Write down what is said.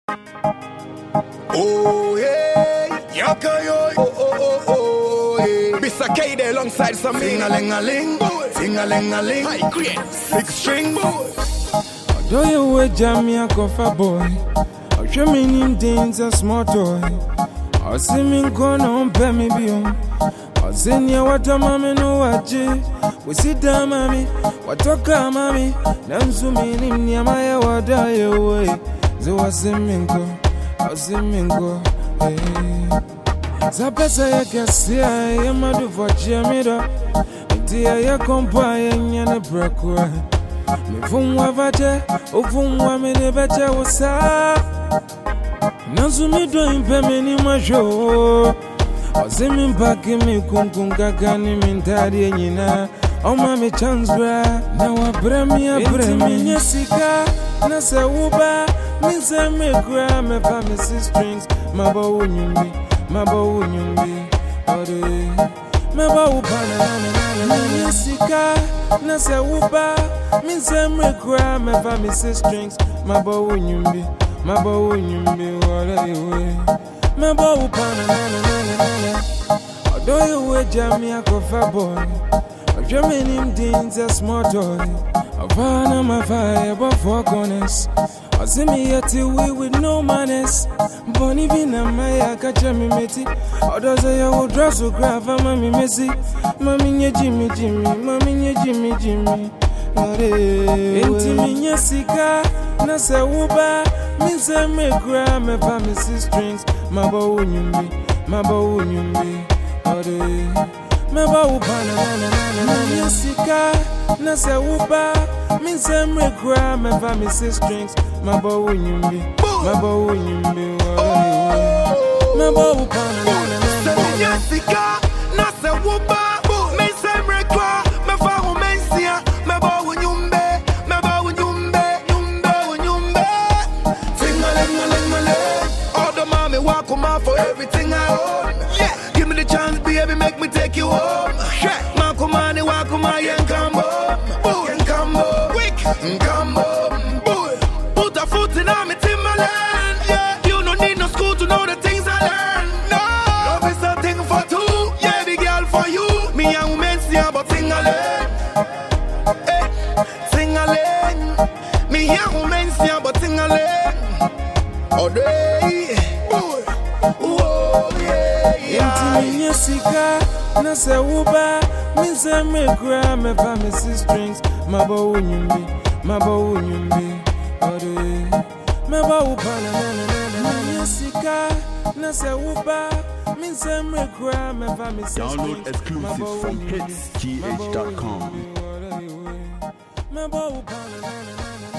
Oh yeah, yaka yo, oh yeah. Mr. K there alongside some ting-a-ling-a-ling, ting-a-ling-a-ling, high grade, 6 string boy. Do you wait, Jamie, a coffee boy? I'll show me name things a small toy. I'll see me go on, pay me beyond. I'll send you what a mommy no watch it. We sit down, mommy, what talk, mommy. Then so many near my water away. So I see me go, I see me go. Zapesa ya kasi ya madu for chemido. Tia ya kompa ya nyane brakwa. Me funwa vate, ufunwa mene beche wasa. Nansu mi do impe meni majo. Ose mi mpake mi kunkunga ni mintari nyina. Oma mi chance bra, na wabremi ya bremi. Inti minye sika, na se uba. Minse me gra, me pa me 6 strings. Maba unyumbi, maba unyumbi. Ode, maba upana na minye sika, na se uba. Minse me gra, me pa me 6 strings. Maba unyumbi, maba unyumbi. Ode, maba upana na. Odo yewe jami a coffee boy. Drumming him dins a small toy. Havana my fire but 4 corners. I see me at we with no manners. Bonnie Vina Maya catch me meti. Others I will dress so grab for mommy messy. Mommy Jimmy Jimmy, mommy Jimmy Jimmy. Inti minya sika na se uba. Minse me gra me pa me 6 strings. Maba unyumbi, maba unyumbi. Ode meba upana na sika na se uba. Minse me gra me pa me 6 strings. Maba unyumbi, maba unyumbi. Meba upana na sika na se uba. Minse me gra me pa umensia. Meba unyumbe, meba unyumbe, nyumbe unyumbe. Ting-a-ling-a-ling-a-ling. All the mommy walk on for everything I own. Yeah, give me the chance, baby, make me take you home. Makumani wakuma yenkambo, yenkambo, quick, yenkambo. Put a foot in my Timberland. Yeah, you don't need no school to know the things I learned. No, love is a thing for two. Yeah, the girl for you. Me and women see about ting-a-ling, ting-a-ling. Me and women see about ting-a-ling. Oh, day, oh yeah. Inti sika na se uba. Minse me gra me pa me 6 strings. Maba unyumbi, maba unyumbi. Ode, maba upana na sika na se uba. Minse me gra me pa me 6 strings. Download exclusive from hitsgh.com. Maba upana na